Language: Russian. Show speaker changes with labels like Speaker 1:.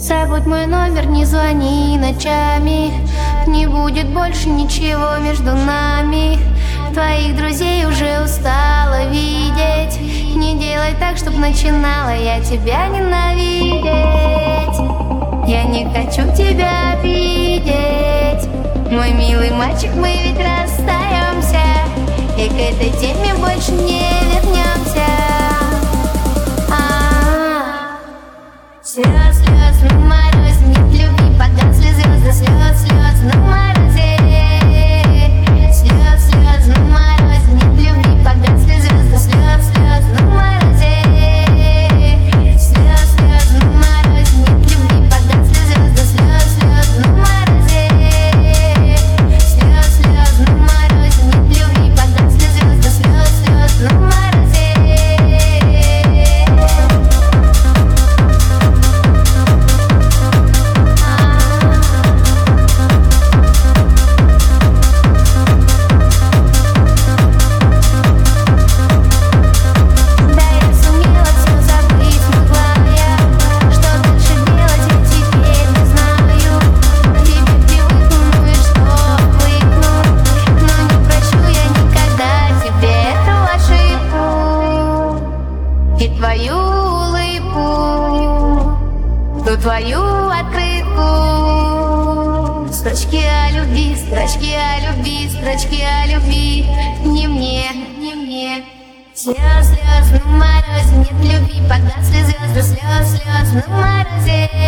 Speaker 1: Забудь мой номер, не звони ночами. Не будет больше ничего между нами. Твоих друзей уже устала видеть. Не делай так, чтоб начинала я тебя ненавидеть. Я не хочу тебя обидеть. Мой милый мальчик, мы ведь расстаемся, и к этой теме больше не вернемся. Слез, слез на морозе, нет любви, погасли звезды. Слез, слез на морозе. Слез, слез на морозе, нет любви, погасли звезды. Слез, слез на морозе. Слез, слез на морозе, нет любви, погасли звезды. Слез, слез на морозе. Слез, слез на морозе, нет любви, погасли звезды. Слез, слез на морозе. И твою улыбку, ту твою открытку. Строчки о любви, строчки о любви, строчки о любви. Не мне, не мне. Слез, слез на морозе, нет любви, погасли звезды. Слез, слез на морозе.